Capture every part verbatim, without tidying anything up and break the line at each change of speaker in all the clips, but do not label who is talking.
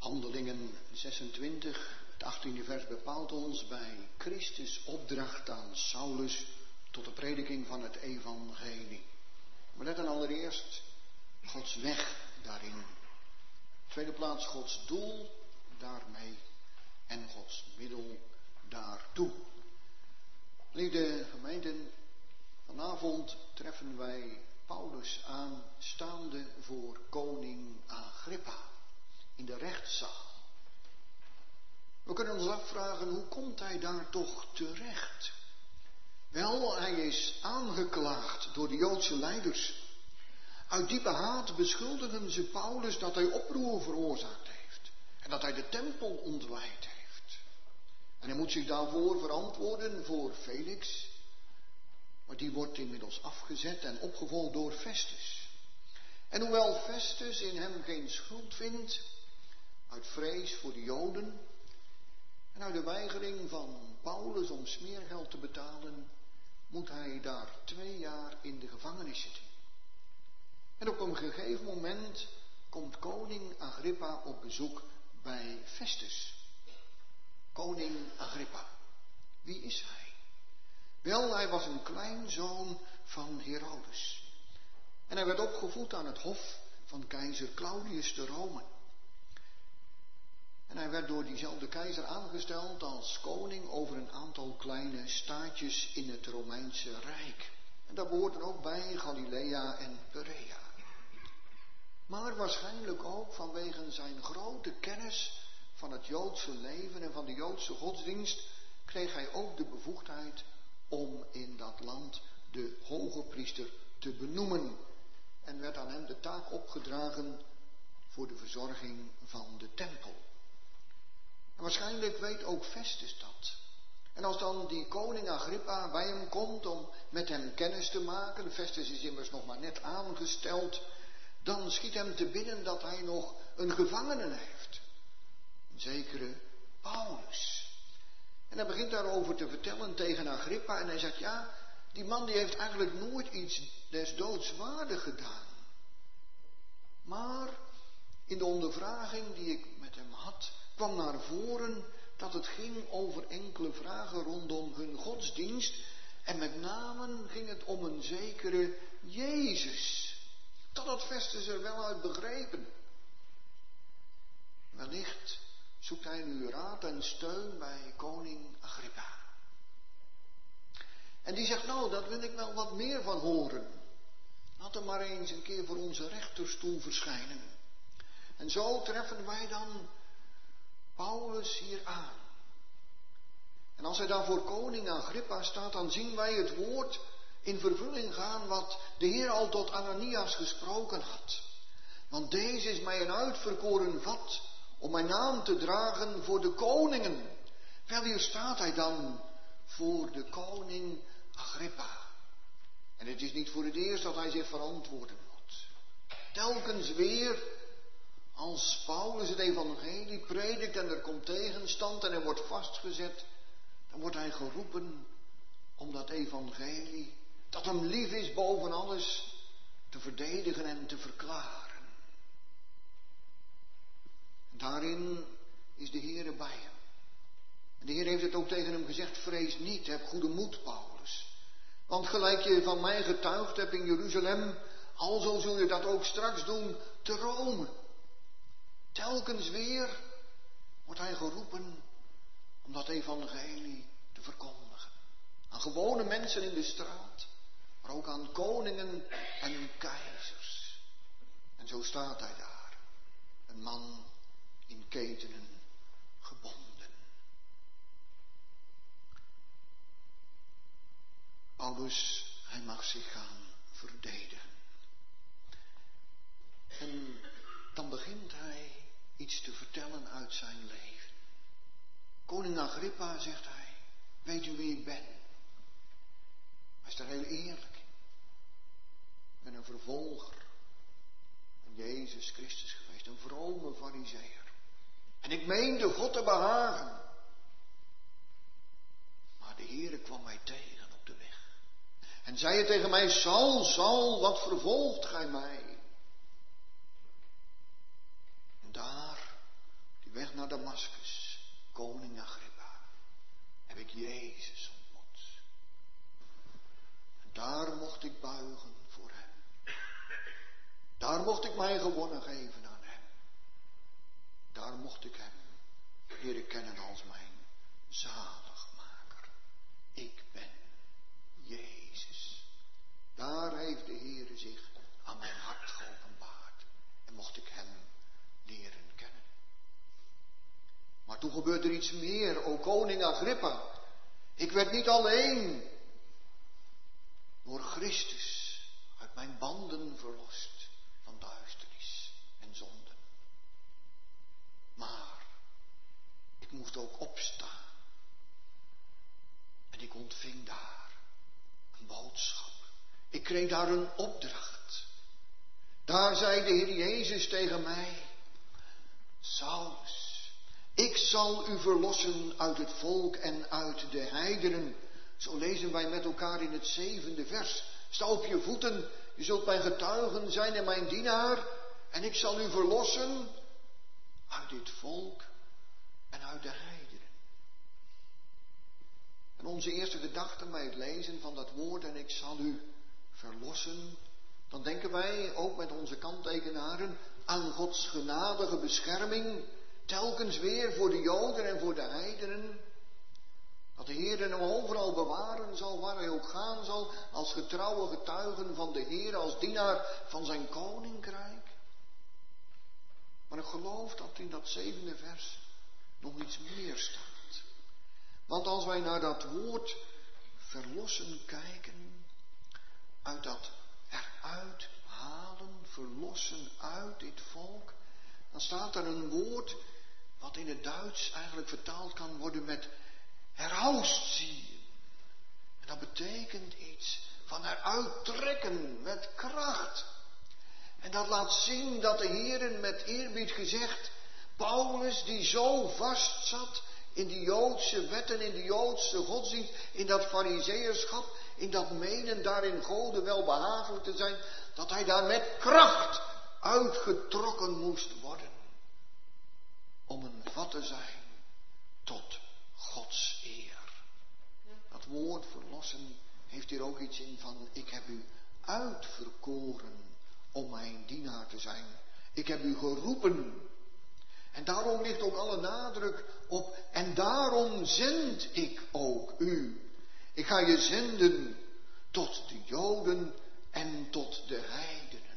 Handelingen zesentwintig, het achttiende vers bepaalt ons bij Christus' opdracht aan Saulus tot de prediking van het evangelie. We letten allereerst Gods weg daarin. Tweede plaats Gods doel daarmee en Gods middel daartoe. Lieve gemeenten, vanavond treffen wij Paulus aan staande voor koning Agrippa in de rechtszaal. We kunnen ons afvragen, hoe komt hij daar toch terecht? Wel, hij is aangeklaagd door de Joodse leiders. Uit diepe haat beschuldigen ze Paulus dat hij oproer veroorzaakt heeft en dat hij de tempel ontwijd heeft. En hij moet zich daarvoor verantwoorden voor Felix, maar die wordt inmiddels afgezet en opgevolgd door Festus. En hoewel Festus in hem geen schuld vindt, uit vrees voor de Joden en uit de weigering van Paulus om smeergeld te betalen, moet hij daar twee jaar in de gevangenis zitten. En op een gegeven moment komt koning Agrippa op bezoek bij Festus. Koning Agrippa, wie is hij? Wel, hij was een kleinzoon van Herodes. En hij werd opgevoed aan het hof van keizer Claudius te Rome. En hij werd door diezelfde keizer aangesteld als koning over een aantal kleine staatjes in het Romeinse Rijk. En daar behoorden ook bij Galilea en Perea. Maar waarschijnlijk ook vanwege zijn grote kennis van het Joodse leven en van de Joodse godsdienst kreeg hij ook de bevoegdheid om in dat land de hoge priester te benoemen. En werd aan hem de taak opgedragen voor de verzorging van de tempel. En waarschijnlijk weet ook Festus dat. En als dan die koning Agrippa bij hem komt om met hem kennis te maken, Festus is immers nog maar net aangesteld, dan schiet hem te binnen dat hij nog een gevangene heeft. Een zekere Paulus. En hij begint daarover te vertellen tegen Agrippa en hij zegt, ja, die man die heeft eigenlijk nooit iets des doods waardig gedaan. Maar in de ondervraging die ik met hem had, kwam naar voren dat het ging over enkele vragen rondom hun godsdienst. En met name ging het om een zekere Jezus. Dat had Festus er wel uit begrepen. Wellicht zoekt hij nu raad en steun bij koning Agrippa. En die zegt, nou, daar wil ik wel wat meer van horen. Laat hem maar eens een keer voor onze rechterstoel verschijnen. En zo treffen wij dan Paulus hier aan. En als hij daar voor koning Agrippa staat, dan zien wij het woord in vervulling gaan wat de Heer al tot Ananias gesproken had. Want deze is mij een uitverkoren vat om mijn naam te dragen voor de koningen. Wel, hier staat hij dan voor de koning Agrippa. En het is niet voor het eerst dat hij zich verantwoorden moet. Telkens weer, als Paulus het evangelie predikt en er komt tegenstand en er wordt vastgezet, dan wordt hij geroepen om dat evangelie, dat hem lief is boven alles, te verdedigen en te verklaren. Daarin is de Heere bij hem. En de Heer heeft het ook tegen hem gezegd, vrees niet, heb goede moed, Paulus. Want gelijk je van mij getuigd hebt in Jeruzalem, alzo zul je dat ook straks doen te Rome. Telkens weer wordt hij geroepen om dat evangelie te verkondigen. Aan gewone mensen in de straat, maar ook aan koningen en keizers. En zo staat hij daar, een man in ketenen gebonden. Paulus, hij mag zich gaan verdedigen. En dan begint hij iets te vertellen uit zijn leven. Koning Agrippa, zegt hij, weet u wie ik ben? Hij is daar heel eerlijk in. Ik ben een vervolger van Jezus Christus geweest, een vrome farizeeër. En ik meende God te behagen. Maar de Heere kwam mij tegen op de weg. En zei het tegen mij, Saul, Saul, wat vervolgt gij mij? En daar mij gewonnen geven aan hem. Daar mocht ik hem leren kennen als mijn zaligmaker. Ik ben Jezus. Daar heeft de Heere zich aan mijn hart geopenbaard. En mocht ik hem leren kennen. Maar toen gebeurde er iets meer, o koning Agrippa. Ik werd niet alleen door Christus uit mijn banden verlost van duisternis en zonden. Maar ik moest ook opstaan. En ik ontving daar een boodschap. Ik kreeg daar een opdracht. Daar zei de Heer Jezus tegen mij: Saulus, ik zal u verlossen uit het volk en uit de heidenen. Zo lezen wij met elkaar in het zevende vers. Sta op je voeten, je zult mijn getuigen zijn en mijn dienaar. En ik zal u verlossen uit dit volk en uit de heidenen. En onze eerste gedachte bij het lezen van dat woord, en ik zal u verlossen, dan denken wij ook met onze kanttekenaren aan Gods genadige bescherming, telkens weer voor de Joden en voor de heidenen. Dat de Heer hem overal bewaren zal, waar hij ook gaan zal, als getrouwe getuigen van de Heer, als dienaar van zijn koninkrijk. Maar ik geloof dat in dat zevende vers nog iets meer staat. Want als wij naar dat woord verlossen kijken, uit dat eruit halen, verlossen uit dit volk, dan staat er een woord wat in het Duits eigenlijk vertaald kan worden met herausziehen. En dat betekent iets van eruit trekken met kracht. En dat laat zien dat de Heer met eerbied gezegd, Paulus die zo vast zat in die Joodse wetten, in de Joodse godsdienst, in dat farizeeërschap, in dat menen daarin Gode wel behagelijk te zijn, dat hij daar met kracht uitgetrokken moest worden. Om een vat te zijn tot Gods eer. Dat woord verlossen heeft hier ook iets in van: ik heb u uitverkoren om mijn dienaar te zijn. Ik heb u geroepen. En daarom ligt ook alle nadruk op: en daarom zend ik ook u. Ik ga je zenden tot de Joden en tot de heidenen.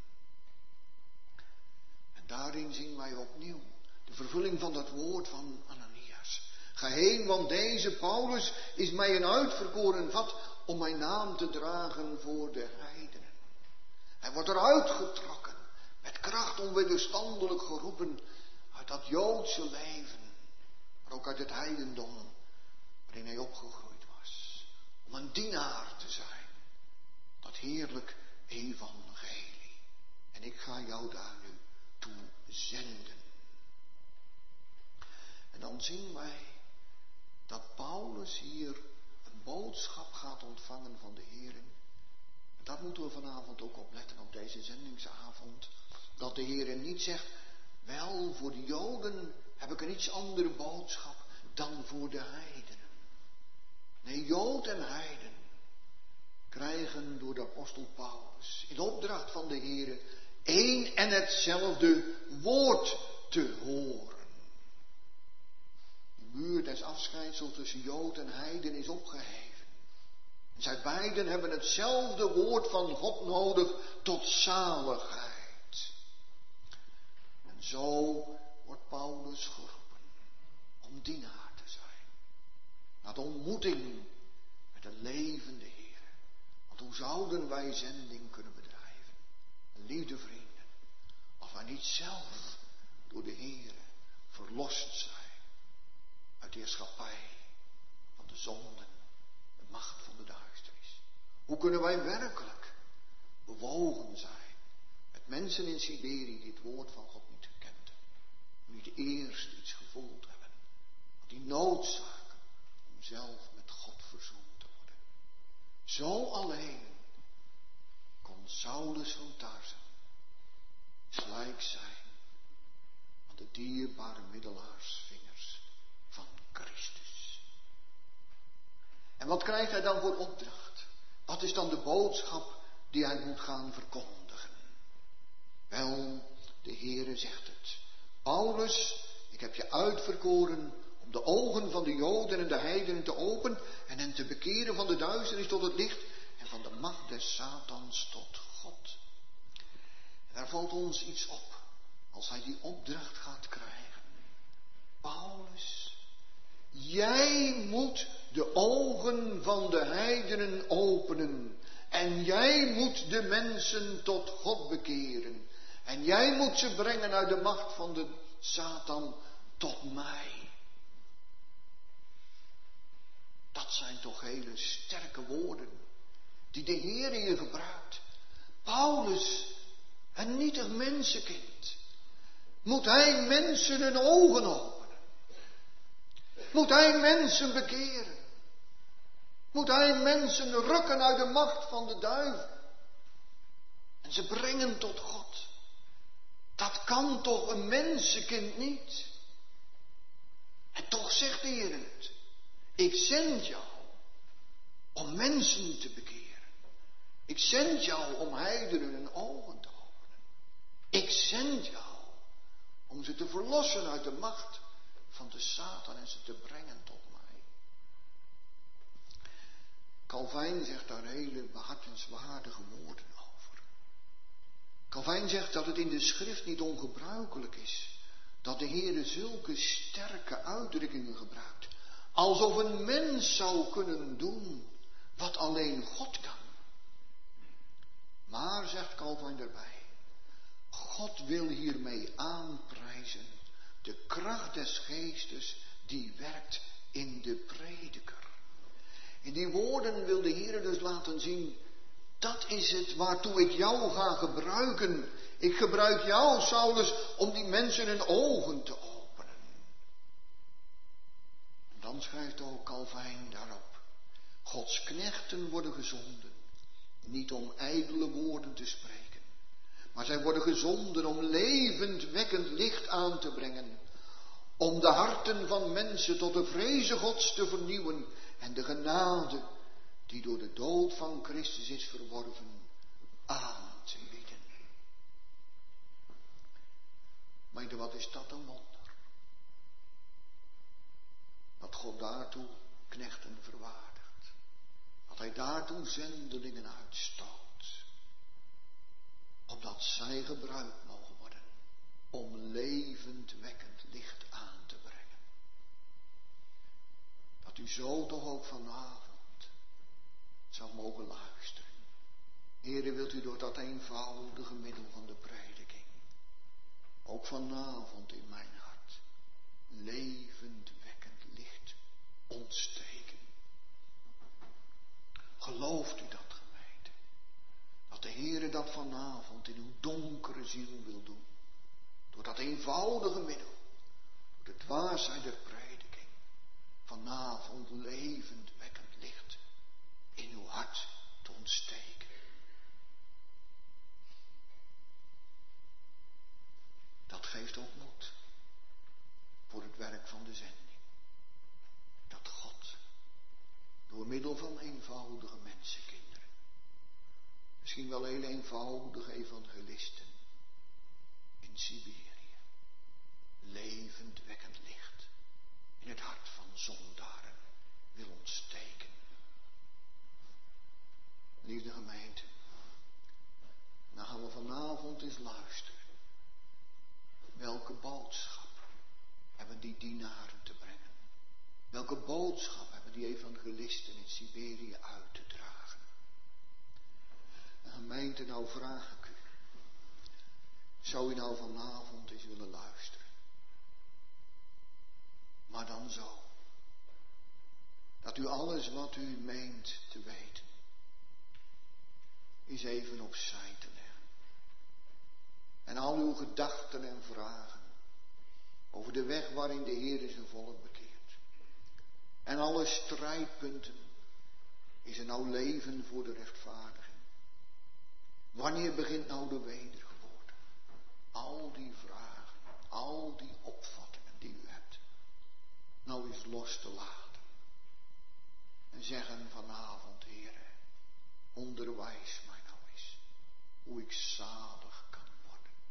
En daarin zien wij opnieuw de vervulling van dat woord van Ananias. Ga heen, want deze Paulus is mij een uitverkoren vat om mijn naam te dragen voor de heidenen. Hij wordt eruit getrokken, met kracht onwederstandelijk geroepen uit dat Joodse leven, maar ook uit het heidendom waarin hij opgegroeid was. Om een dienaar te zijn, dat heerlijk evangelie. En ik ga jou daar nu toe zenden. En dan zien wij dat Paulus hier een boodschap gaat ontvangen van de Heer. En daar moeten we vanavond ook op letten, op deze zendingsavond. Dat de Heer niet zegt: wel, voor de Joden heb ik een iets andere boodschap dan voor de heidenen. Nee, Jood en heiden krijgen door de apostel Paulus in opdracht van de Heer één en hetzelfde woord te horen. De muur des afscheidsels tussen Jood en heiden is opgeheven. En zij beiden hebben hetzelfde woord van God nodig tot zaligheid. En zo wordt Paulus geroepen om dienaar te zijn. Naar de ontmoeting met de levende Heer. Want hoe zouden wij zending kunnen bedrijven? Liefde vrienden, als wij niet zelf door de Heer verlost zijn uit de heerschappij van de zonden, de macht van de duisternis. Hoe kunnen wij werkelijk bewogen zijn met mensen in Siberië die het woord van God niet gekend hebben, niet eerst iets gevoeld hebben, want die noodzaken om zelf met God verzoend te worden. Zo alleen kon Saulus van Tarsen gelijk zijn aan de dierbare middelaarsvingers van Christus. En wat krijgt hij dan voor opdracht? Wat is dan de boodschap die hij moet gaan verkondigen? Wel, de Heere zegt het. Paulus, ik heb je uitverkoren om de ogen van de Joden en de heidenen te openen en hen te bekeren van de duisternis tot het licht en van de macht des Satans tot God. En daar valt ons iets op als hij die opdracht gaat krijgen. Paulus, jij moet de ogen van de heidenen openen en jij moet de mensen tot God bekeren. En jij moet ze brengen uit de macht van de Satan tot mij. Dat zijn toch hele sterke woorden die de Heer hier gebruikt. Paulus, een nietig mensenkind, moet hij mensen hun ogen openen? Moet hij mensen bekeren? Moet hij mensen rukken uit de macht van de duivel en ze brengen tot God? Dat kan toch een mensenkind niet? En toch zegt de Heer het. Ik zend jou om mensen te bekeren. Ik zend jou om heidenen hun ogen te openen. Ik zend jou om ze te verlossen uit de macht van de Satan en ze te brengen tot mij. Calvijn zegt daar hele behartenswaardige woorden over. Calvijn zegt dat het in de schrift niet ongebruikelijk is dat de Heer zulke sterke uitdrukkingen gebruikt. Alsof een mens zou kunnen doen wat alleen God kan. Maar, zegt Calvijn erbij, God wil hiermee aanprijzen de kracht des geestes die werkt in de prediker. In die woorden wil de Heer dus laten zien, dat is het waartoe ik jou ga gebruiken. Ik gebruik jou, Saulus, om die mensen hun ogen te openen. En dan schrijft ook Calvijn daarop, Gods knechten worden gezonden, niet om ijdele woorden te spreken, maar zij worden gezonden om levendwekkend licht aan te brengen, om de harten van mensen tot de vreze Gods te vernieuwen en de genade die door de dood van Christus is verworven aan te bieden. Maar wat is dat een wonder? Dat God daartoe knechten verwaardigt. Dat hij daartoe zendelingen uitstoot. Opdat zij gebruikt mogen worden om levendwekkend licht aan te brengen. Dat u zo toch ook vanavond zou mogen luisteren. Heere, wilt u door dat eenvoudige middel van de prediking ook vanavond in mijn hart levendwekkend licht ontsteken. Gelooft u dat, gemeente? Dat de Heere dat vanavond in uw donkere ziel wil doen. Door dat eenvoudige middel. Door de dwaasheid der prediking. Vanavond levendwekkend licht in uw hart te ontsteken. Dat geeft ook moed voor het werk van de zending. Dat God door middel van eenvoudige mensenkinderen, misschien wel heel eenvoudige evangelisten in Siberië, levendwekkend licht in het hart van zondaren wil ontsteken. Liefde gemeente, dan gaan we vanavond eens luisteren. Welke boodschap hebben die dienaren te brengen? Welke boodschap hebben die evangelisten in Siberië uit te dragen? En gemeente, nou vraag ik u. Zou u nou vanavond eens willen luisteren? Maar dan zo. Dat u alles wat u meent te weten, eens even opzij te leggen. En al uw gedachten en vragen over de weg waarin de Heer zijn volk bekeert. En alle strijdpunten. Is er nou leven voor de rechtvaardiging? Wanneer begint nou de wedergeboorte? Al die vragen, al die opvattingen die u hebt. Nou eens los te laten. En zeggen vanavond, Heere, onderwijs mij nou eens hoe ik zalig kan worden.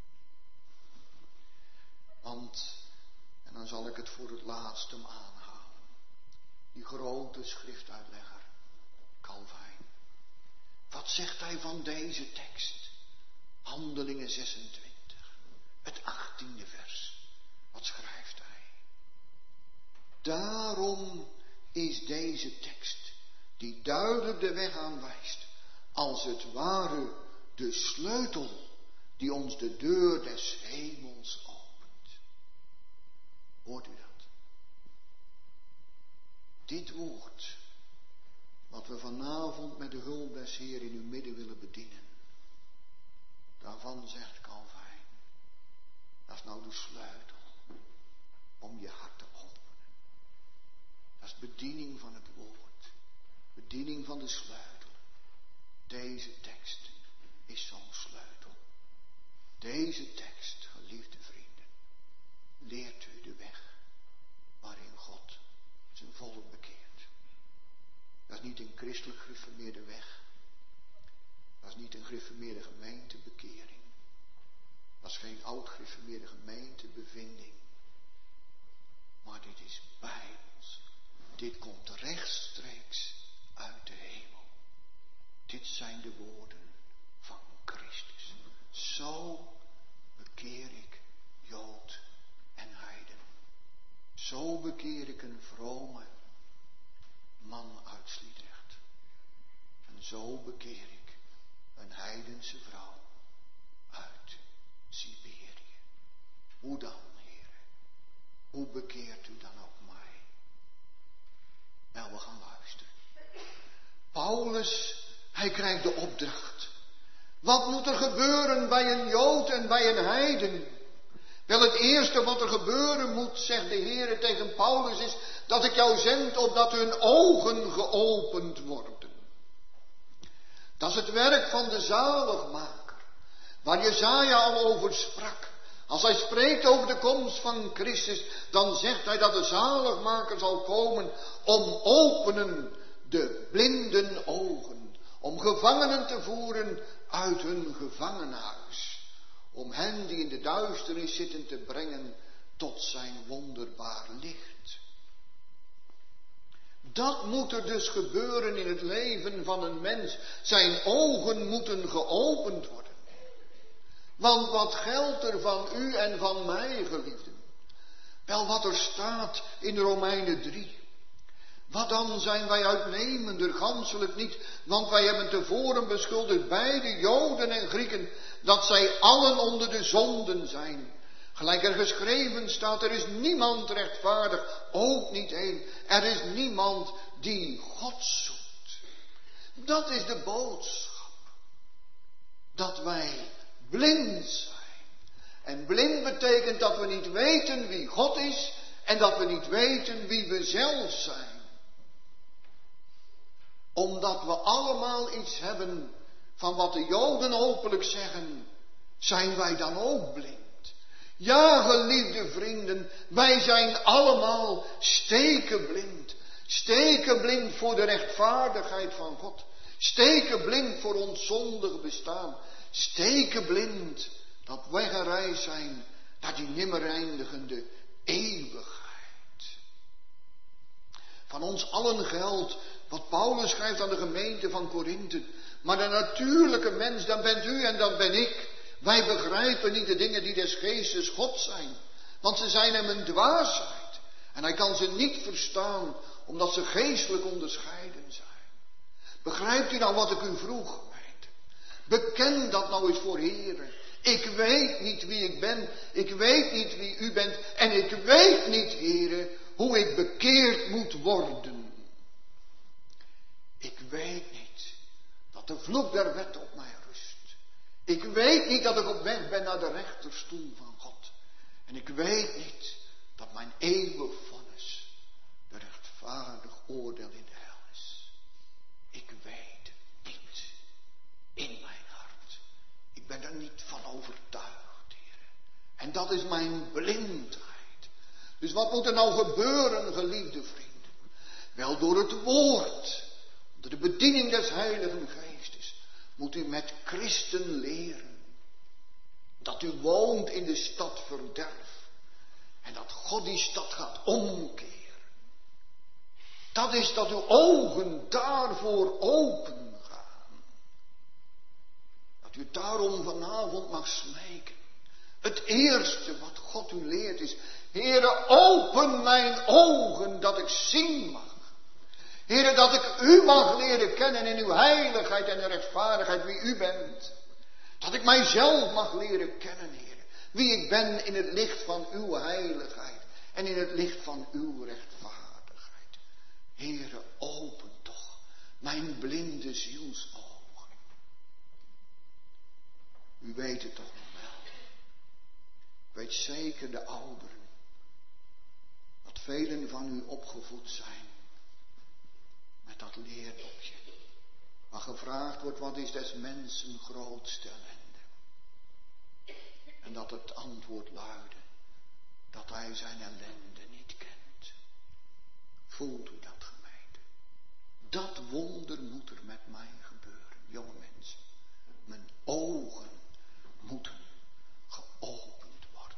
Want, en dan zal ik het voor het laatst hem aanhalen, die grote schriftuitlegger, Calvijn. Wat zegt hij van deze tekst? Handelingen zesentwintig, het achttiende vers. Wat schrijft hij? Daarom is deze tekst, die duidelijk de weg aanwijst, als het ware de sleutel die ons de deur des hemels opent. Hoort u dat? Dit woord, wat we vanavond met de hulp des Heer in uw midden willen bedienen, daarvan zegt Calvijn, dat is nou de sleutel om je hart te openen. Dat is bediening van het woord, bediening van de sleutel. Deze tekst is zo'n sleutel. Deze tekst, geliefde vrienden, leert u de weg waarin God zijn volk bekeert. Dat is niet een christelijk gereformeerde weg. Dat is niet een gereformeerde gemeentebekering. Dat is geen oud gereformeerde gemeentebevinding. Maar dit is bijbels. Dit komt rechtstreeks uit de hemel. Dit zijn de woorden van Christus. Zo bekeer ik Jood en heiden. Zo bekeer ik een vrome man uit Sliedrecht. En zo bekeer ik een heidense vrouw uit Siberië. Hoe dan, heren? Hoe bekeert u dan ook mij? Nou, we gaan luisteren. Paulus, hij krijgt de opdracht. Wat moet er gebeuren bij een Jood en bij een heiden? Wel, het eerste wat er gebeuren moet, zegt de Heer tegen Paulus, is dat ik jou zend opdat hun ogen geopend worden. Dat is het werk van de zaligmaker, waar Jesaja al over sprak. Als hij spreekt over de komst van Christus, dan zegt hij dat de zaligmaker zal komen om openen de blinden ogen, om gevangenen te voeren uit hun gevangenhuis, om hen die in de duisternis zitten te brengen tot zijn wonderbaar licht. Dat moet er dus gebeuren in het leven van een mens. Zijn ogen moeten geopend worden. Want wat geldt er van u en van mij, geliefden? Wel, wat er staat in Romeinen drie. Wat dan, zijn wij uitnemender? Ganselijk niet, want wij hebben tevoren beschuldigd beide Joden en Grieken dat zij allen onder de zonden zijn. Gelijk er geschreven staat, er is niemand rechtvaardig, ook niet één. Er is niemand die God zoekt. Dat is de boodschap. Dat wij blind zijn. En blind betekent dat we niet weten wie God is en dat we niet weten wie we zelf zijn. Omdat we allemaal iets hebben van wat de Joden hopelijk zeggen, zijn wij dan ook blind. Ja, geliefde vrienden, wij zijn allemaal stekenblind. Stekenblind voor de rechtvaardigheid van God. Stekenblind voor ons zondig bestaan. Stekenblind dat wij gereisd zijn naar die nimmer eindigende eeuwigheid. Van ons allen geldt wat Paulus schrijft aan de gemeente van Korinthe. Maar de natuurlijke mens, dan bent u en dan ben ik. Wij begrijpen niet de dingen die des geestes God zijn. Want ze zijn hem een dwaasheid. En hij kan ze niet verstaan, omdat ze geestelijk onderscheiden zijn. Begrijpt u nou wat ik u vroeg, gemeente? Beken dat nou eens voor Heren. Ik weet niet wie ik ben. Ik weet niet wie u bent. En ik weet niet, Heren, hoe ik bekeerd moet worden. Ik weet niet dat de vloek der wet op mij rust. Ik weet niet dat ik op weg ben naar de rechterstoel van God. En ik weet niet dat mijn eeuwig vonnis de rechtvaardig oordeel in de hel is. Ik weet het niet in mijn hart. Ik ben er niet van overtuigd, Heer. En dat is mijn blindheid. Dus wat moet er nou gebeuren, geliefde vrienden? Wel, door het woord, door de bediening des Heiligen Geestes, moet u met Christen leren dat u woont in de stad verderf. God die stad gaat omkeren. Dat is dat uw ogen daarvoor open gaan. Dat u daarom vanavond mag smeken. Het eerste wat God u leert is, Heere, open mijn ogen dat ik zien mag. Heere, dat ik u mag leren kennen in uw heiligheid en rechtvaardigheid, wie u bent. Dat ik mijzelf mag leren kennen, Heere, wie ik ben in het licht van uw heiligheid en in het licht van uw rechtvaardigheid. Heere, open toch mijn blinde zielsogen. U weet het toch nog wel. Ik weet zeker, de ouderen, dat velen van u opgevoed zijn met dat leerdopje, waar gevraagd wordt, wat is des mensen grootste ellende? En dat het antwoord luidde, dat hij zijn ellende niet kent. Voelt u dat, gemeente? Dat wonder moet er met mij gebeuren, jonge mensen. Mijn ogen moeten geopend worden.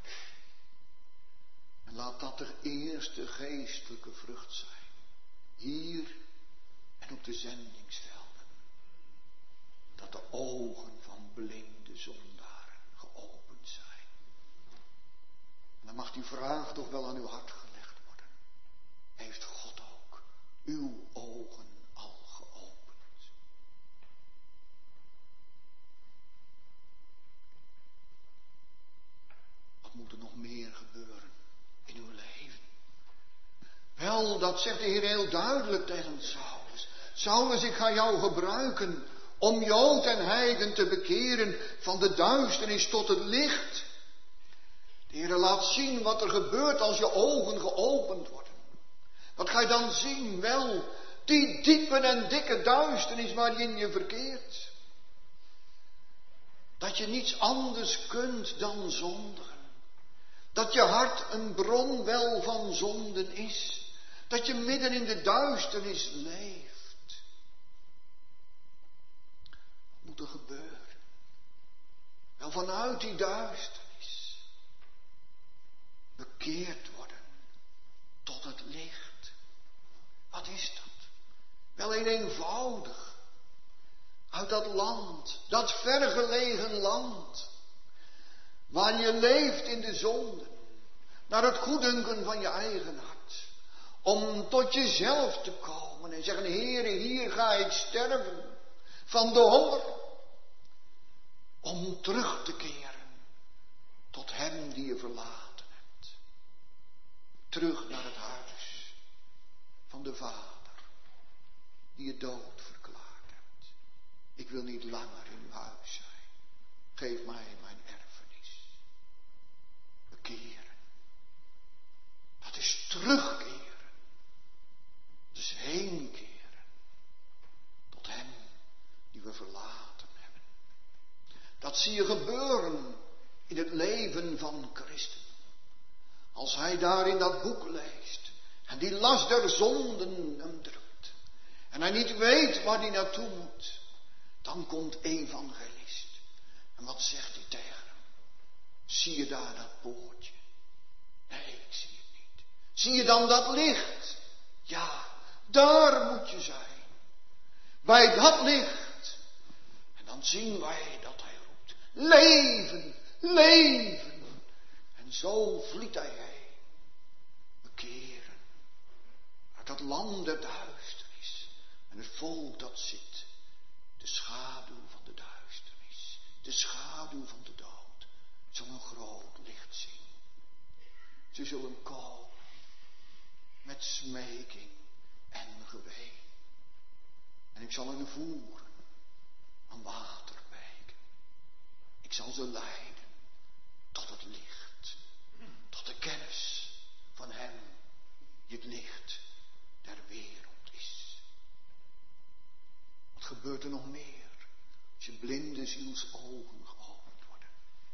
En laat dat de eerste geestelijke vrucht zijn. Hier en op de zendingsvelden. Dat de ogen van blinde zondaren geopend zijn. En dan mag die vraag toch wel aan uw hart gelegd worden. Heeft God ook uw ogen al geopend? Wat moet er nog meer gebeuren in uw leven? Wel, dat zegt de Heer heel duidelijk tegen Saulus. Saulus, ik ga jou gebruiken om Jood en heiden te bekeren van de duisternis tot het licht. De Heer laat zien wat er gebeurt als je ogen geopend worden. Wat ga je dan zien? Wel, die diepe en dikke duisternis waarin je verkeert. Dat je niets anders kunt dan zondigen. Dat je hart een bron wel van zonden is. Dat je midden in de duisternis leeft. Wat moet er gebeuren? Wel, vanuit die duisternis bekeerd worden tot het licht. Wat is dat? Wel heel eenvoudig. Uit dat land, dat vergelegen land, waar je leeft in de zonden, naar het goeddunken van je eigen hart. Om tot jezelf te komen en zeggen, Heere, hier ga ik sterven van de honger. Om terug te keren tot hem die je verlaten hebt. Terug naar het huis van de Vader die je dood verklaard hebt. Ik wil niet langer in uw huis zijn. Geef mij mijn erfenis. Bekeren. Dat is terugkeren. Dus heen keren tot hem die we verlaten hebben. Dat zie je gebeuren in het leven van Christus. Als hij daar in dat boek leest en die last der zonden hem drukt. En hij niet weet waar hij naartoe moet. Dan komt evangelist. En wat zegt hij tegen hem? Zie je daar dat poortje? Nee, ik zie het niet. Zie je dan dat licht? Ja. Daar moet je zijn. Bij dat licht. En dan zien wij dat hij roept. Leven, leven. En zo vliet hij heen. Bekeren. Uit dat land der duisternis. En het volk dat zit. De schaduw van de duisternis. De schaduw van de dood. Zal een groot licht zien. Ze zullen komen. Met smeking. En geween. En ik zal hen voeren aan waterbeken. Ik zal ze leiden tot het licht. Tot de kennis van hem die het licht der wereld is. Wat gebeurt er nog meer als je blinde zielsogen geopend worden?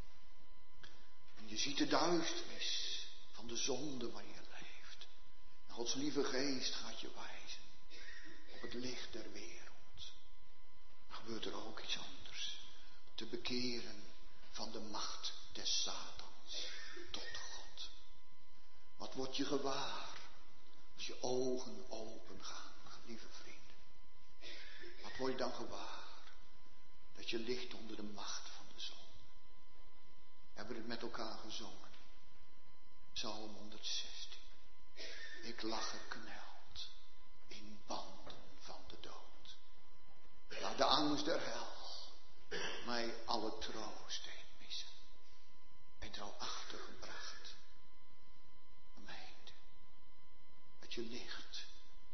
En je ziet de duisternis van de zonde waarin je leeft. En Gods lieve geest gaat je wijzen op het licht der wereld. Dan gebeurt er ook iets anders. Te bekeren van de macht des Satans tot God. Wat word je gewaar als je ogen open gaan, lieve vrienden? Wat word je dan gewaar? Dat je ligt onder de macht van de zon. We hebben het met elkaar gezongen. Psalm honderdzestien. Ik lag gekneld in banden van de dood. Waar de angst der hel mij alle troost deed missen. En er al achtergebracht. Gemeente. Dat je ligt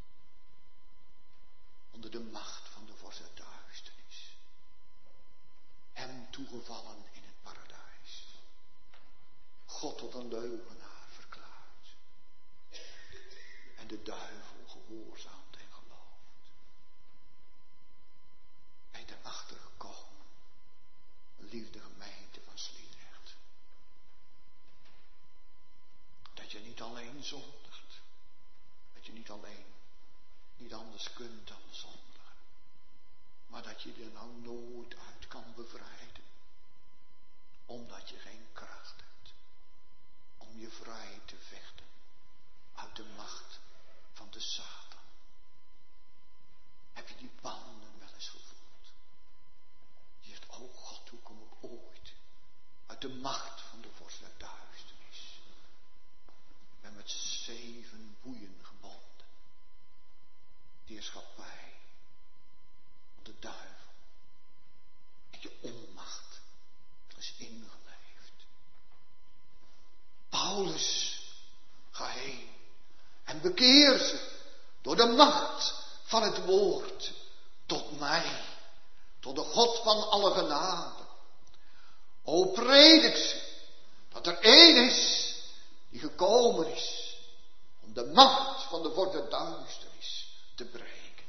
onder de macht van de vorst der duisternis. Hem toegevallen in het paradijs. God tot een leugenaar verklaard. En de duivel gehoorzaamt en gelooft. En daarachter gekomen. Een liefde gemeente van Sliedrecht. Dat je niet alleen zondigt. Dat je niet alleen niet anders kunt dan zondigen. Maar dat je er nou nooit uit kan bevrijden. Omdat je geen kracht hebt. Om je vrij te vechten. Uit de macht van de Satan. Heb je die banden wel eens gevoeld? Je zegt, oh God, hoe kom ik ooit uit de macht van de vorst der duisternis. Ik ben met zeven boeien gebonden. Die heerschappij van de duivel. En je onmacht is ingeleefd. Paulus, ga heen en bekeer ze door de macht van het woord tot mij, tot de God van alle genade. O predik ze dat er één is die gekomen is om de macht van de vorst der duisternis te breken.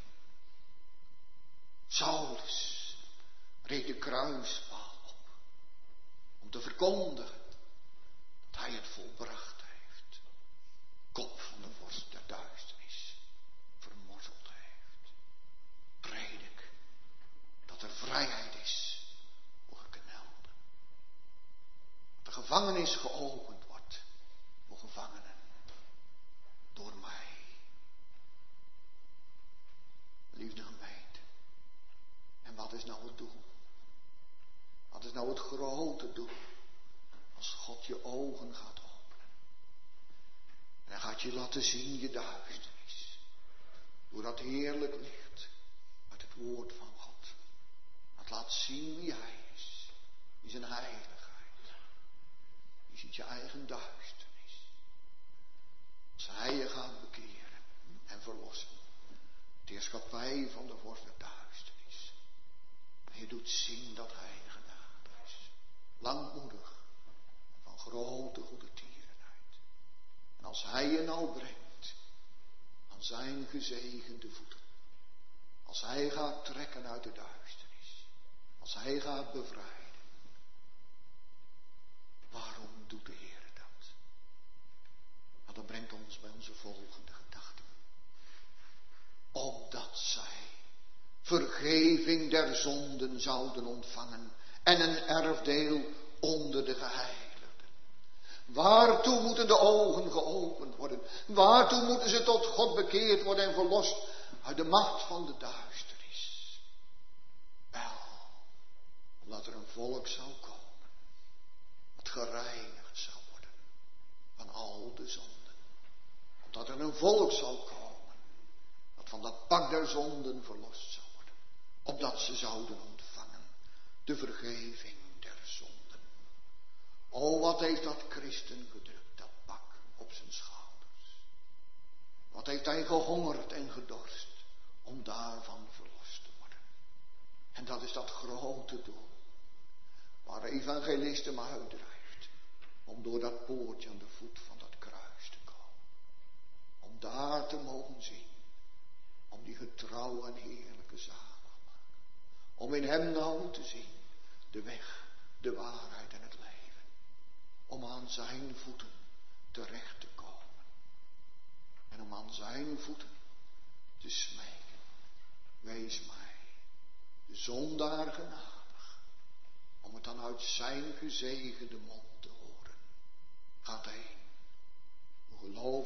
Saulus reed de kruispaal op om te verkondigen dat hij het volbracht heeft. Kop van de vorst der duisternis vermorzeld heeft. Predik dat er vrijheid is voor geknelden. Dat de gevangenis geopend wordt voor gevangenen door mij. Liefde gemeente. En wat is nou het doel? Wat is nou het grote doel? Als God je ogen gaat openen. En hij gaat je laten zien je duisternis. Door dat heerlijk licht uit het woord van God. Dat laat zien wie hij is. Die zijn heiligheid. Je ziet je eigen duisternis. Als hij je gaat bekeren en verlossen. De heerschappij van de vorst der duisternis. En je doet zien dat hij genadig is. Langmoedig. Van grote goede tierenheid. En als hij je nou brengt. Aan zijn gezegende voeten. Als hij gaat trekken uit de duisternis. Als hij gaat bevrijden. Waarom doet de Heer dat? Nou, dat brengt ons bij onze volgende gedachte. Opdat zij vergeving der zonden zouden ontvangen en een erfdeel onder de geheiligden. Waartoe moeten de ogen geopend worden? Waartoe moeten ze tot God bekeerd worden en verlost uit de macht van de duisternis? Wel, omdat er een volk zou komen dat gereinigd zou worden van al de zonden. Omdat er een volk zou komen van dat pak der zonden verlost zou worden. Opdat ze zouden ontvangen de vergeving der zonden. O, wat heeft dat christen gedrukt, dat pak op zijn schouders. Wat heeft hij gehongerd en gedorst om daarvan verlost te worden. En dat is dat grote doel waar de evangelist hem uitdrijft. Om door dat poortje aan de voet van dat kruis te komen. Om daar te mogen zien. Om die getrouw en heerlijke zaligmaker. Om in hem nou te zien. De weg, de waarheid en het leven. Om aan zijn voeten terecht te komen. En om aan zijn voeten te smeken. Wees mij, de zondaar genadig. Om het dan uit zijn gezegende mond te horen. Gaat heen. Geloof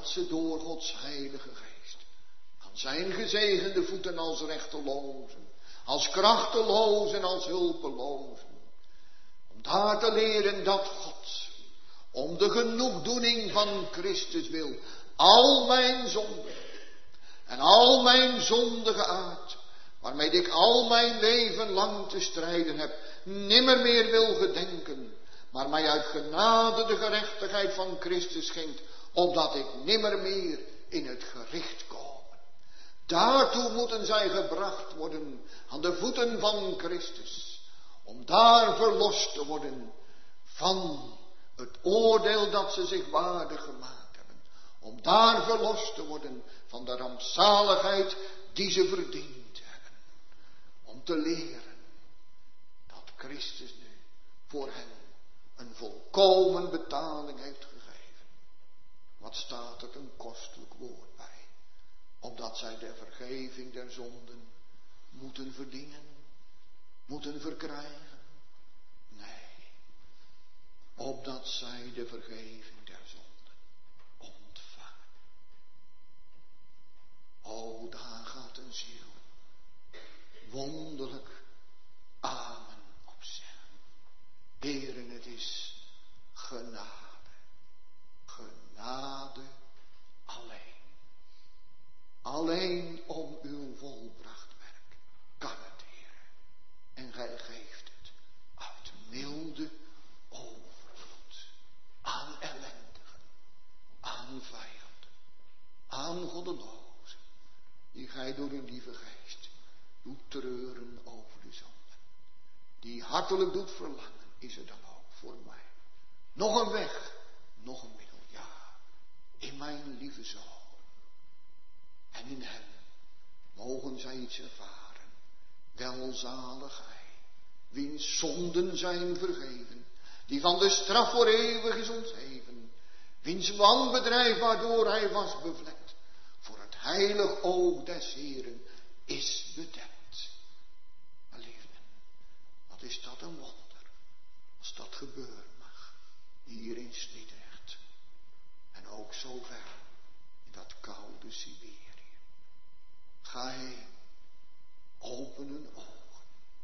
dat ze door Gods heilige geest aan zijn gezegende voeten als rechtelozen, als krachtelozen, als hulpelozen, om daar te leren dat God, om de genoegdoening van Christus wil, al mijn zonden en al mijn zondige aard, waarmee ik al mijn leven lang te strijden heb, nimmer meer wil gedenken, maar mij uit genade de gerechtigheid van Christus schenkt, opdat ik nimmer meer in het gericht kom. Daartoe moeten zij gebracht worden aan de voeten van Christus, om daar verlost te worden van het oordeel dat ze zich waardig gemaakt hebben, om daar verlost te worden van de rampzaligheid die ze verdiend hebben, om te leren dat Christus nu voor hen een volkomen betaling heeft gegeven. Wat staat er een kostelijk woord bij, opdat zij de vergeving der zonden moeten verdienen, moeten verkrijgen? Nee, opdat zij de vergeving der zonden ontvangen. O, daar gaat een ziel wonderlijk amen op zeggen. Heren, het is genade, genade alleen. Alleen om uw volbracht werk kan het, Heer. En gij geeft het uit milde overvloed aan ellendigen, aan vijanden, aan goddelozen, die gij door uw lieve geest doet treuren over de zonde. Die hartelijk doet verlangen, is er dan ook voor mij. Nog een weg, nog een middel, ja, in mijn lieve zoon. En in hem mogen zij iets ervaren. Welzalig hij, wiens zonden zijn vergeven, die van de straf voor eeuwig is ontheven, wiens wanbedrijf waardoor hij was bevlekt, voor het heilig oog des Heeren is bedekt. Maar liefden, wat is dat een wonder, als dat gebeuren mag, hier in Sliedrecht, en ook zo ver in dat koude Siberië. Ga heen, open hun ogen,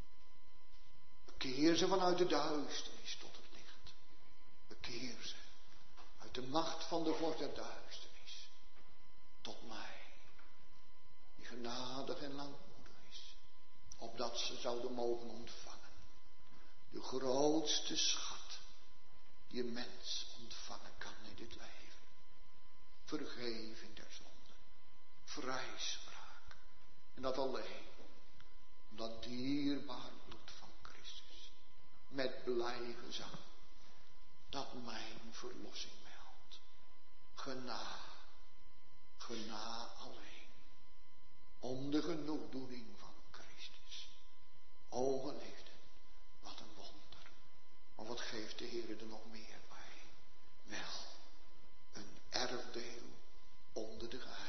bekeer ze vanuit de duisternis tot het licht, bekeer ze uit de macht van de vorst der duisternis tot mij, die genadig en langmoedig is, opdat ze zouden mogen ontvangen de grootste schat die een mens ontvangen kan in dit leven, vergeving der zonden, vrijspraak. En dat alleen, om dat dierbaar bloed van Christus, met blij gezang, dat mijn verlossing meldt. Gena, gena alleen, om de genoegdoening van Christus. O geliefden, wat een wonder. Maar wat geeft de Heer er nog meer bij? Wel, een erfdeel onder de geheiligden.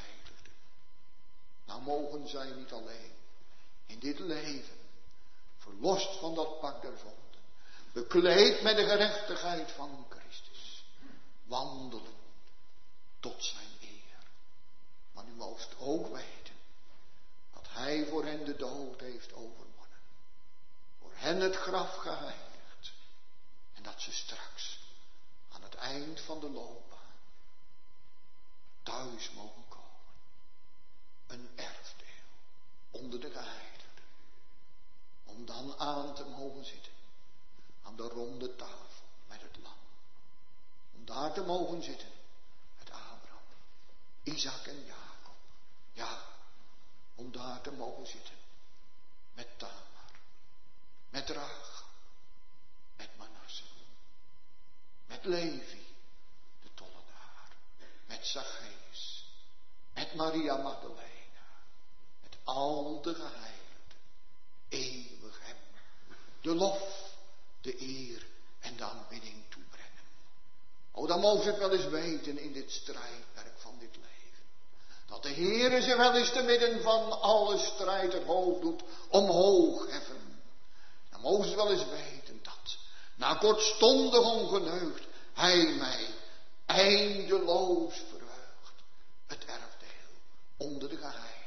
Nou mogen zij niet alleen in dit leven, verlost van dat pak der zonden, bekleed met de gerechtigheid van Christus, wandelen tot zijn eer. Maar u moogt ook weten dat hij voor hen de dood heeft overwonnen, voor hen het graf geheiligd, en dat ze straks aan het eind van de loopbaan thuis mogen komen. Een erfdeel onder de geheiligden, om dan aan te mogen zitten aan de ronde tafel met het lam, om daar te mogen zitten met Abraham, Isaac en Jacob, ja, om daar te mogen zitten met Tamar, met Rachel, met Manasse, met Levi, de tollenaar, met Zacchaeus, met Maria Magdalena, al de geheiligden, eeuwig hem de lof, de eer en de aanbidding toebrengen. O, dan mogen ze het wel eens weten in dit strijdwerk van dit leven, dat de Heere zich wel eens te midden van alle strijd het hoofd doet omhoog heffen. Dan mogen ze wel eens weten dat, na kortstondig ongeneugd, hij mij eindeloos verheugt onder de geheiligden.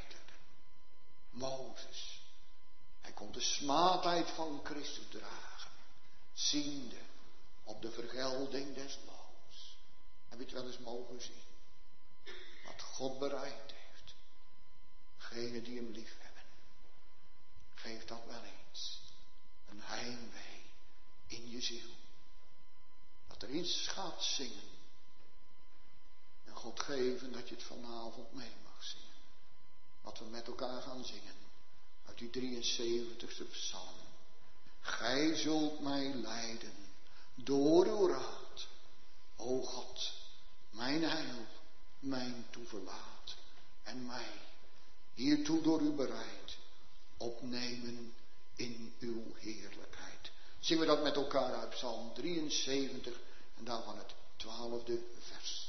Mozes, hij kon de smaadheid van Christus dragen, ziende op de vergelding des loons. Heb je het wel eens mogen zien? Wat God bereid heeft. Degenen die hem lief hebben. Geeft dat wel eens een heimwee in je ziel. Dat er iets gaat zingen. En God geven dat je het vanavond mee mag zingen. Wat we met elkaar gaan zingen. Uit die drieënzeventigste psalm. Gij zult mij leiden door uw raad. O God, mijn heil, mijn toeverlaat. En mij hiertoe door u bereid opnemen in uw heerlijkheid. Zingen we dat met elkaar uit psalm drieënzeventig en daarvan het twaalfde vers.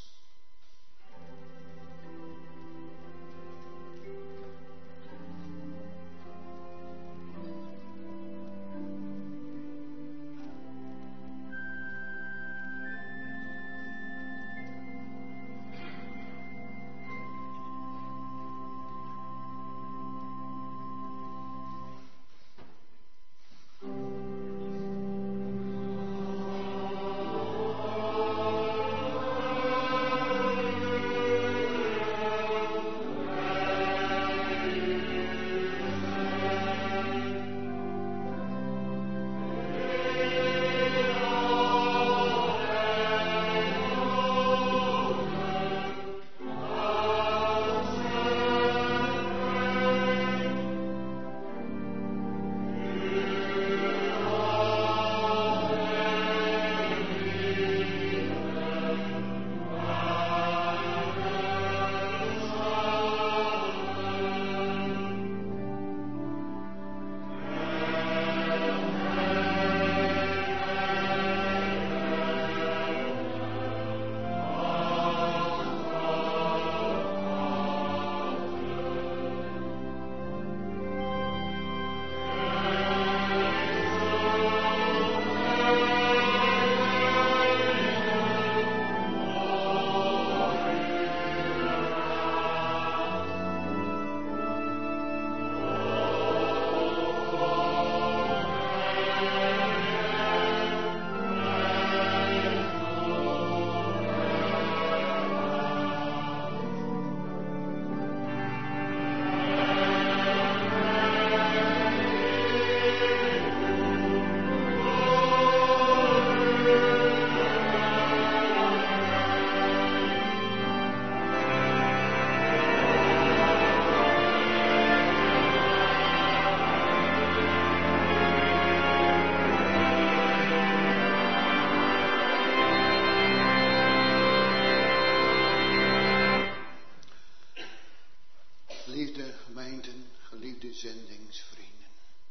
Zendingsvrienden.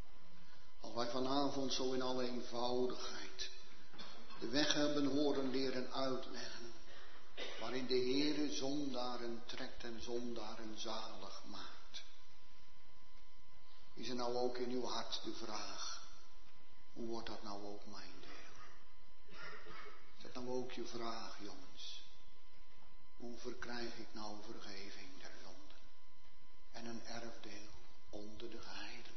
Als wij vanavond zo in alle eenvoudigheid de weg hebben horen leren uitleggen, waarin de Heere zondaren trekt en zondaren zalig maakt. Is er nou ook in uw hart de vraag, hoe wordt dat nou ook mijn deel? Is dat nou ook je vraag, jongens? Hoe verkrijg ik nou vergeving der zonden? En een erfdeel onder de geheiligden.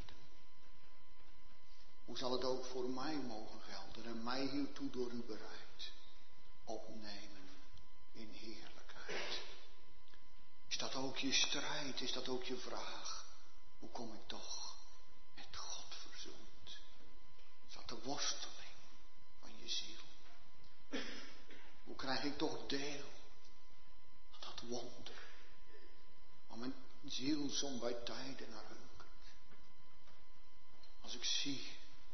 Hoe zal het ook voor mij mogen gelden en mij hiertoe door u bereid opnemen in heerlijkheid? Is dat ook je strijd? Is dat ook je vraag? Hoe kom ik toch met God verzoend? Is dat de worsteling van je ziel? Hoe krijg ik toch deel aan dat wonder? Waar mijn ziel som bij tijden naar hunkert. Als ik zie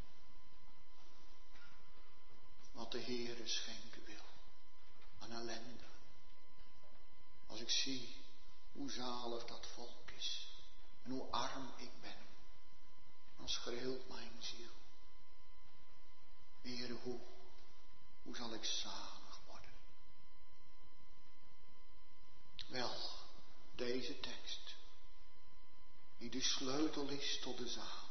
wat de Heere schenken wil aan ellende. Als ik zie hoe zalig dat volk is en hoe arm ik ben, dan schreeuwt mijn ziel. Heere, hoe, hoe zal ik zalig worden? Wel, deze tekst, die de sleutel is tot de zaligheid.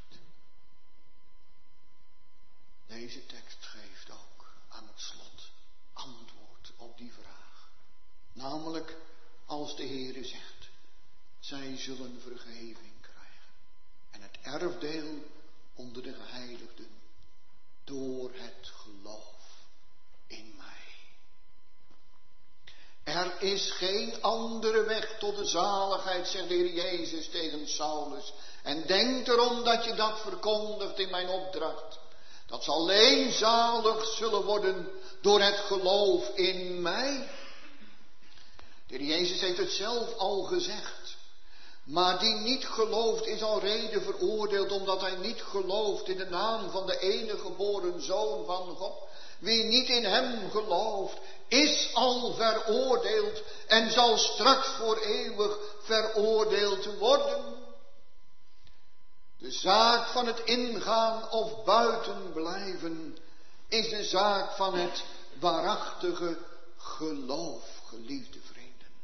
Deze tekst geeft ook aan het slot antwoord op die vraag. Namelijk als de Heere zegt, zij zullen vergeving krijgen. En het erfdeel onder de geheiligden door het geloof in mij. Er is geen andere weg tot de zaligheid, zegt de Heer Jezus tegen Saulus. En denk erom dat je dat verkondigt in mijn opdracht. Dat ze alleen zalig zullen worden door het geloof in mij. De Heer Jezus heeft het zelf al gezegd. Maar die niet gelooft is al reden veroordeeld, omdat hij niet gelooft in de naam van de enige geboren Zoon van God. Wie niet in hem gelooft, is al veroordeeld en zal straks voor eeuwig veroordeeld worden. De zaak van het ingaan of buiten blijven is de zaak van het waarachtige geloof, geliefde vrienden.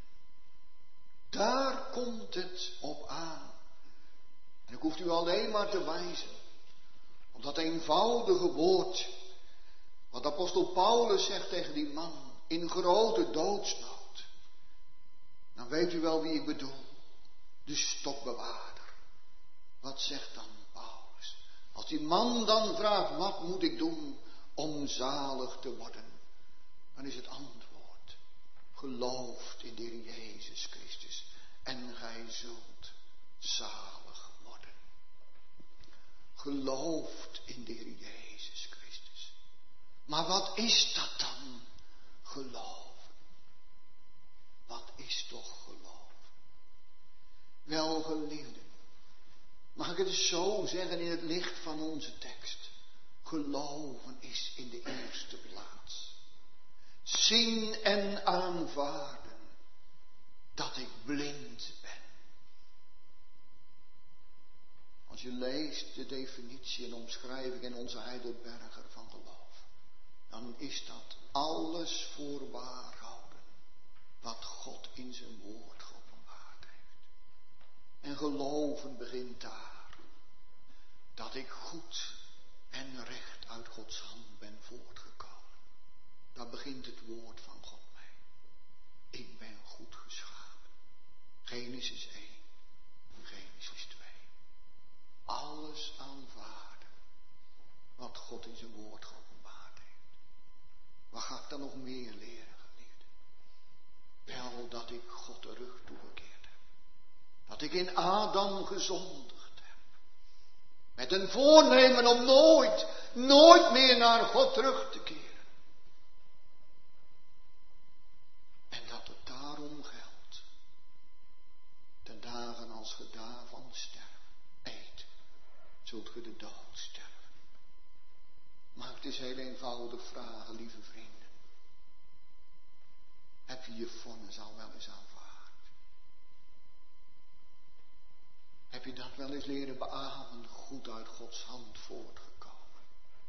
Daar komt het op aan. En ik hoef u alleen maar te wijzen op dat eenvoudige woord wat apostel Paulus zegt tegen die man in grote doodsnood. Dan weet u wel wie ik bedoel. De stokbewaarder. Wat zegt dan Paulus? Als die man dan vraagt, wat moet ik doen om zalig te worden? Dan is het antwoord. Gelooft in de Heer Jezus Christus. En gij zult zalig worden. Gelooft in de Heer Jezus Christus. Maar wat is dat dan? Geloven. Wat is toch geloven? Wel, geliefden. Mag ik het eens zo zeggen in het licht van onze tekst? Geloven is in de eerste plaats zien en aanvaarden dat ik blind ben. Als je leest de definitie en omschrijving in onze Heidelberger van geloof, dan is dat alles voorwaar houden wat God in zijn woord geopenbaard heeft. En geloven begint daar, dat ik goed en recht uit Gods hand ben voortgekomen. Daar begint het woord van God mee. Ik ben goed geschapen. Genesis één, Genesis twee. Alles aanvaarden wat God in zijn woord geopenbaard heeft. Wat ga ik dan nog meer leren, geliefde? Wel, dat ik God de rug toegekeerd heb. Dat ik in Adam gezondigd heb. Met een voornemen om nooit, nooit meer naar God terug te keren. En dat het daarom geldt. Ten dagen als ge daarvan sterven, eet, zult ge de dood sterven. Maar het is heel eenvoudig vragen, lieve vrienden. Heb je je vonnis al wel eens aanvaard? Heb je dat wel eens leren beamen, goed uit Gods hand voortgekomen?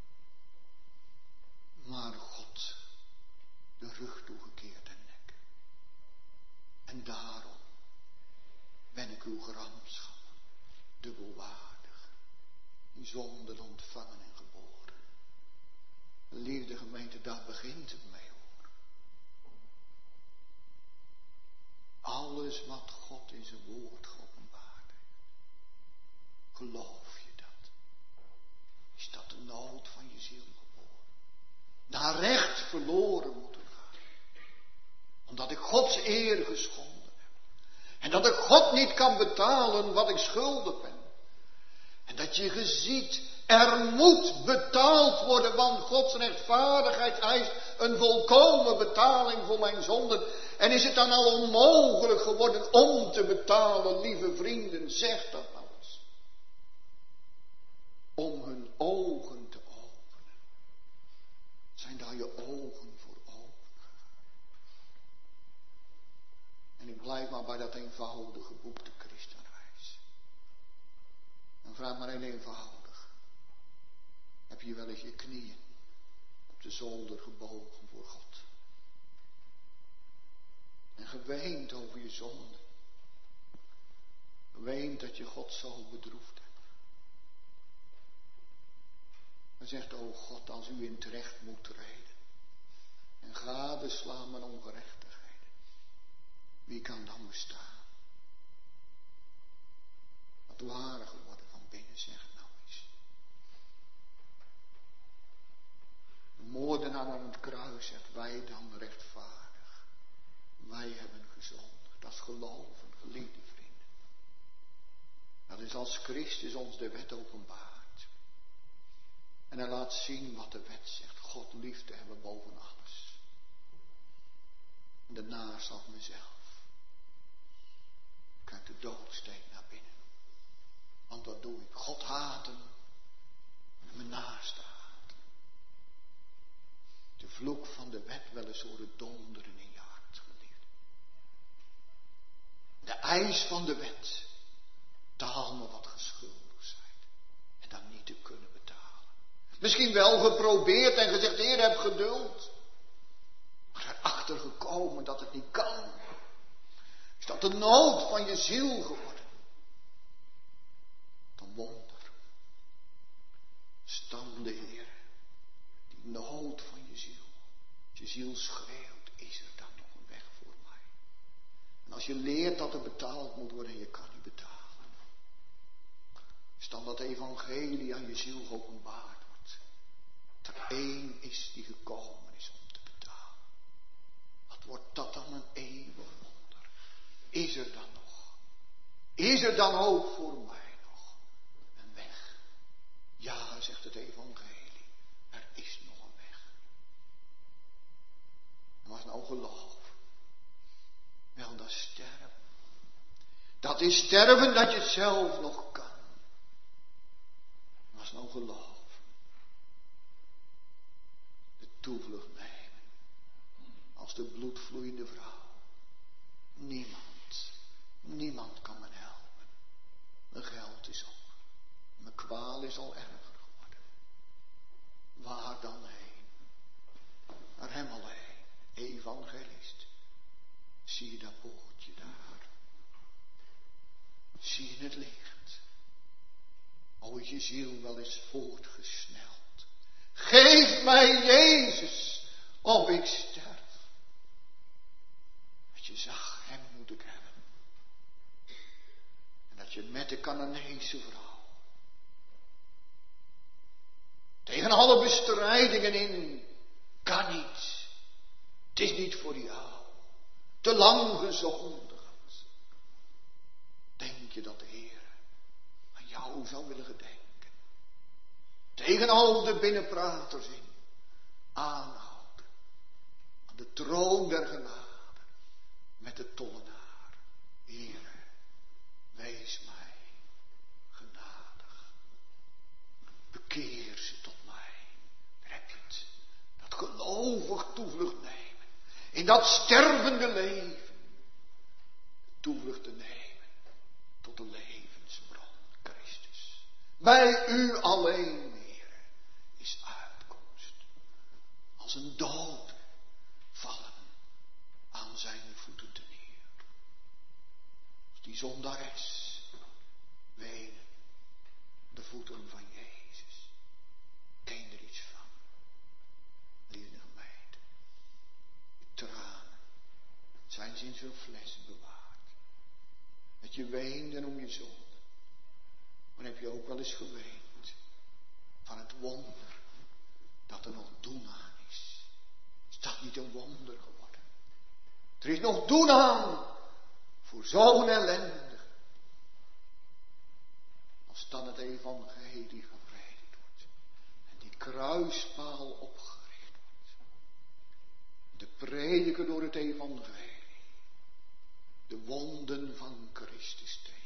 Maar God de rug toegekeerd en nek. En daarom ben ik uw gramschap, dubbelwaardig, in zonden ontvangen en geboren. Liefde gemeente, daar begint het mee hoor. Alles wat God in zijn woord geopenbaard heeft. Geloof je dat? Is dat de nood van je ziel geboren? Naar recht verloren moeten gaan. Omdat ik Gods eer geschonden heb. En dat ik God niet kan betalen wat ik schuldig ben. En dat je geziet, er moet betaald worden, want Gods rechtvaardigheid eist een volkomen betaling voor mijn zonden. En is het dan al onmogelijk geworden om te betalen, lieve vrienden, zeg dat nou eens. Om hun ogen te openen. Zijn daar je ogen voor open gegaan? En ik blijf maar bij dat eenvoudige boek, de Christenreis. En vraag maar heel eenvoudig. Heb je wel eens je knieën op de zolder gebogen voor God? En geweend over je zonde. Geweend dat je God zo bedroefd hebt. En zegt, o God, als u in het recht moet treden. En gadeslaan mijn ongerechtigheden. Wie kan dan bestaan? het ware geworden van binnen, zeg het nou eens. De moordenaar aan het kruis zegt, wij dan rechtvaardig. Wij hebben gezondigd. Dat is geloven, geliefde vrienden. Dat is als Christus ons de wet openbaart. En hij laat zien wat de wet zegt. God liefde hebben boven alles. En daarnaast af mezelf. Kijk de doodsteek naar binnen. Want wat doe ik? God haten en mijn naaste haten. De vloek van de wet wel eens horen donderen in je hart, geliefd. De eis van de wet. Taal me wat geschuldigd zijn. En dan niet te kunnen betalen. Misschien wel geprobeerd en gezegd, Heer, heb geduld. Maar erachter gekomen dat het niet kan. Is dat de nood van je ziel geworden? Dan wonder. Stam de Heer. Die nood van je ziel. Als je ziel schreeuwt, is er dan nog een weg voor mij? En als je leert dat er betaald moet worden en je kan niet betalen. Is dan dat evangelie aan je ziel geopenbaard wordt. Dat er één is die gekomen is om te betalen. Wat wordt dat dan een eeuwig wonder? Is er dan nog? Is er dan hoop voor mij nog? Een weg. Ja, zegt het evangelie. Er is nog een weg. En wat nou geloof? Wel, dat is sterven. Dat is sterven dat je het zelf nog kan. Was nou geloof. De toevlucht nemen. Als de bloedvloeiende vrouw. Niemand. Niemand kan me helpen. Mijn geld is op. Mijn kwaal is al erger geworden. Waar dan heen? Naar hem alleen. Evangelist. Zie je dat poortje daar? Zie je het licht? O, is je ziel wel eens voortgesneld. Geef mij Jezus, of ik sterf. Dat je zag, hem moet ik hebben. En dat je met de Cananeese vrouw. Tegen alle bestrijdingen in. Kan niet. Het is niet voor jou. Te lang gezondigd. Denk je dat de Heer jou zou willen gedenken. Tegen al de binnenpraters in. Aanhouden. Aan de troon der genade. Met de tollenaar. Heere, wees mij genadig. Bekeer ze tot mij. Daar heb je het. Dat gelovig toevlucht nemen. In dat stervende leven. Toevlucht te nemen. Tot de levensbron. Bij u alleen, Heere, is uitkomst. Als een dood vallen aan zijn voeten te neer. Als die zondares wenen de voeten van Jezus. Ken je er iets van? Lieve gemeente. De tranen zijn ze in zo'n fles bewaard. Dat je weende om je zonde. Maar heb je ook wel eens geweend van het wonder dat er nog doen aan is? Is dat niet een wonder geworden? Er is nog doen aan voor zo'n ellendige. Als dan het evangelie gepredikt wordt en die kruispaal opgericht wordt. De prediker door het evangelie de wonden van Christus tekent.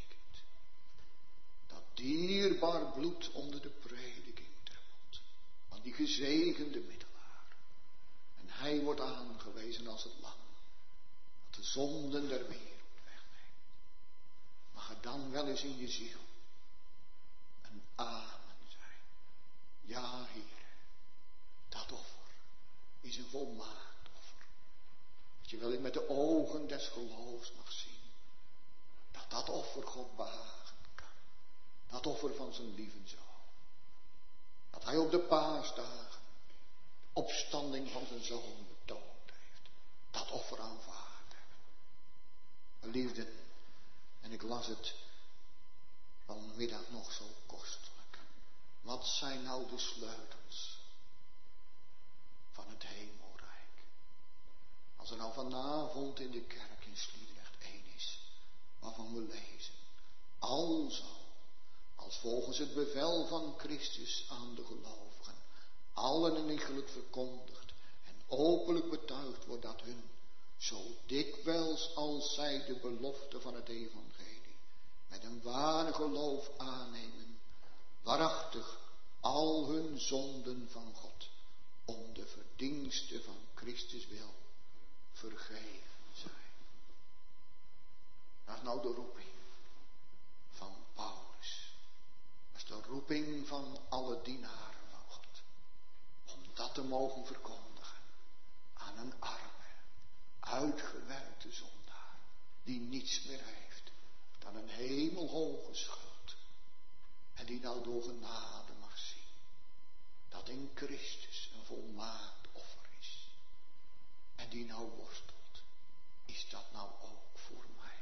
Dierbaar bloed onder de prediking druppelt. Van die gezegende middelaar. En hij wordt aangewezen als het lam. Dat de zonden der wereld wegneemt. Mag er dan wel eens in je ziel een amen zijn. Ja, Heer. Dat offer is een volmaakt offer. Dat je wel eens met de ogen des geloofs mag zien. Dat dat offer God behaagt. Dat offer van zijn lieve zoon. Dat hij op de paasdagen de opstanding van zijn zoon betoond heeft. Dat offer aanvaard hebben. Geliefden, en ik las het van vanmiddag nog zo kostelijk. Wat zijn nou de sleutels van het hemelrijk? Als er nou vanavond in de kerk in Sliedrecht één is, waarvan we lezen, alzo, als volgens het bevel van Christus aan de gelovigen, allen inniglijk verkondigd en openlijk betuigd wordt dat hun, zo dikwijls als zij de belofte van het evangelie met een ware geloof aannemen, waarachtig al hun zonden van God, om de verdienste van Christus wil, vergeven zijn. Dat is nou de roeping van Paulus. Dat is de roeping van alle dienaren van God. Om dat te mogen verkondigen aan een arme, uitgewerkte zondaar, die niets meer heeft dan een hemelhoge schuld. En die nou door genade mag zien dat in Christus een volmaakt offer is. En die nou worstelt. Is dat nou ook voor mij?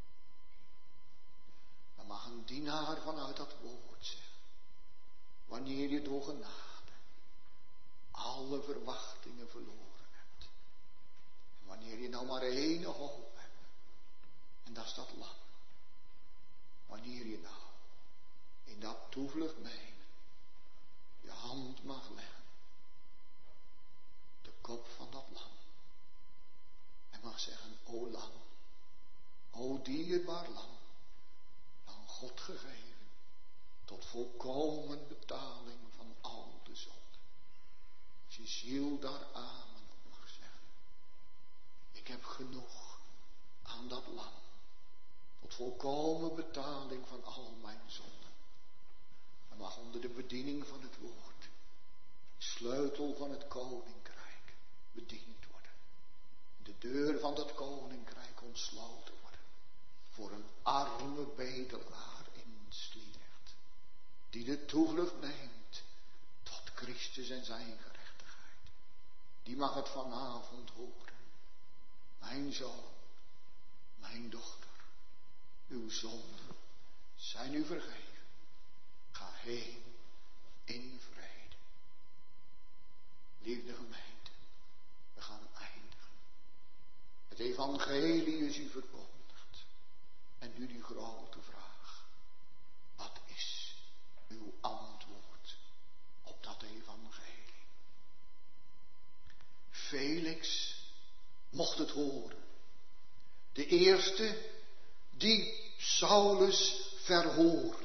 Dan mag een dienaar vanuit dat woord zeggen. Wanneer je door genade alle verwachtingen verloren hebt. En wanneer je nou maar één hoop hebt. En dat is dat lam. Wanneer je nou in dat toevlucht nemen. Je hand mag leggen. De kop van dat lam. En mag zeggen, o lam. O dierbaar lam. Aan God gegeven. Tot volkomen betaling van al de zonden. Als je ziel daar amen op mag zeggen. Ik heb genoeg aan dat lam. Tot volkomen betaling van al mijn zonden. En mag onder de bediening van het woord. Sleutel van het koninkrijk bediend worden. De deur van dat koninkrijk ontsloten worden. Voor een arme bedelaar in Sliedrecht. Die de toevlucht neemt tot Christus en zijn gerechtigheid. Die mag het vanavond horen. Mijn zoon, mijn dochter, uw zonden zijn u vergeven. Ga heen in vrede. Liefde gemeente, we gaan eindigen. Het evangelie is u verkondigd. En nu die grote vraag. Wat is uw antwoord op dat evangelie? Felix mocht het horen. De eerste die Saulus verhoorde.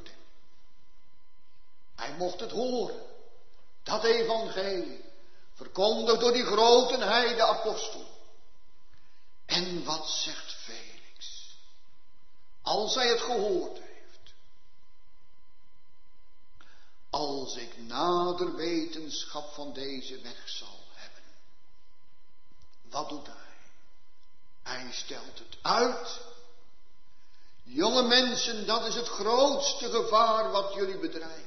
Hij mocht het horen. Dat evangelie. Verkondigd door die grote heide apostel. En wat zegt Felix? Als hij het gehoord heeft. Als ik nader wetenschap van deze weg zal hebben. Wat doet hij? Hij stelt het uit. Jonge mensen, dat is het grootste gevaar wat jullie bedreigt.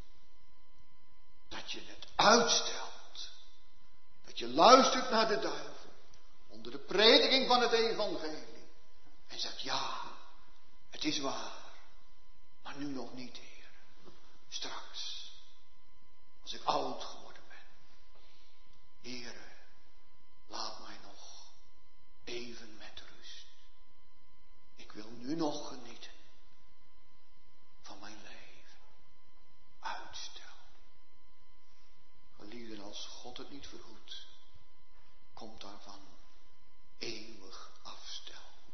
Dat je het uitstelt. Dat je luistert naar de duivel. Onder de prediking van het evangelie. En zegt, ja, het is waar. Maar nu nog niet, Heer. Straks. Als ik oud geworden ben. Heere, laat mij nog even met rust. Ik wil nu nog genieten van mijn leven. Uitstel. Geliefden, als God het niet verhoedt, komt daarvan eeuwig afstel.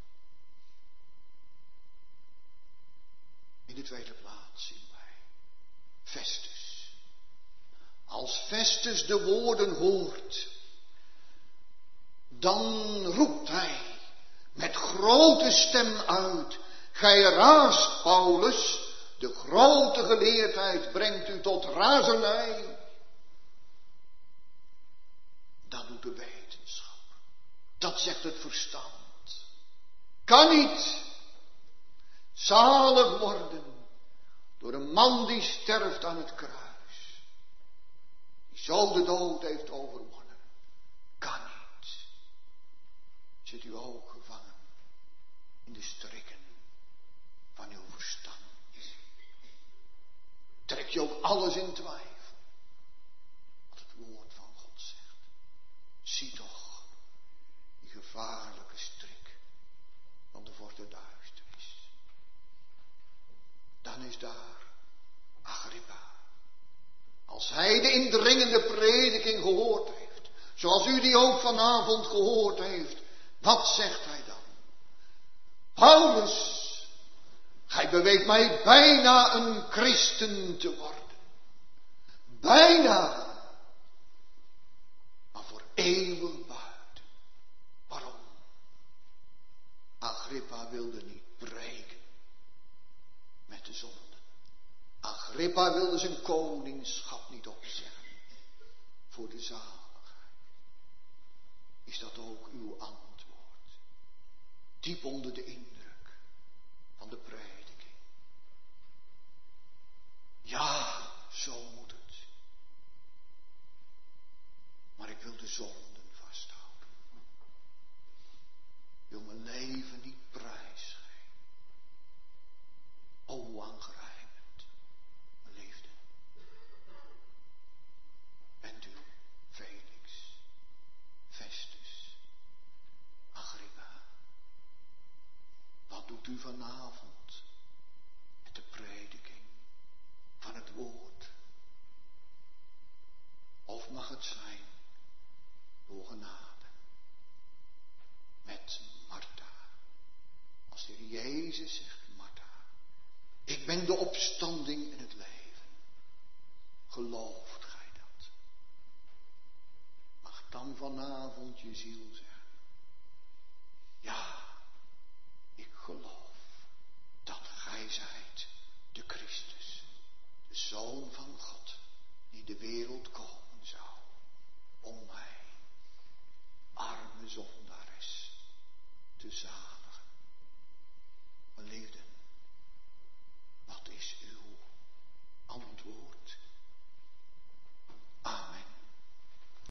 In de tweede plaats zien wij Festus. Als Festus de woorden hoort, dan roept hij met grote stem uit. Gij raast, Paulus, de grote geleerdheid brengt u tot razernij. Dat doet de wetenschap. Dat zegt het verstand. Kan niet zalig worden door een man die sterft aan het kruis. Die zo de dood heeft overwonnen. Kan niet. Zit u ook gevangen in de strikken van uw verstand. alles in twijfel. Wat het woord van God zegt. Zie toch die gevaarlijke strik van de vorste duisternis. Dan is daar Agrippa. Als hij de indringende prediking gehoord heeft, zoals u die ook vanavond gehoord heeft, wat zegt hij dan? Paulus, gij beweegt mij bijna een christen te worden. Bijna. Maar voor eeuwig buiten. Waarom? Agrippa wilde niet breken met de zonde. Agrippa wilde zijn koningschap niet opzeggen voor de zaligheid. Is dat ook uw antwoord? Diep onder de indruk van de prediking. Ja, zo moet het. Maar ik wil de zonden vasthouden. Ik wil mijn leven niet prijsgeven. O, hoe aangrijpend, mijn liefde. Bent u Felix, Festus, Agrippa? Wat doet u vanavond met de prediking van het woord? Of mag het zijn door genade met Martha? Als de Heer Jezus zegt, Martha, ik ben de opstanding en het leven. Gelooft gij dat? Mag dan vanavond je ziel zeggen, ja, ik geloof dat gij zijt de Christus, de Zoon van God, die de wereld komen zou, om mij, arme zondaar,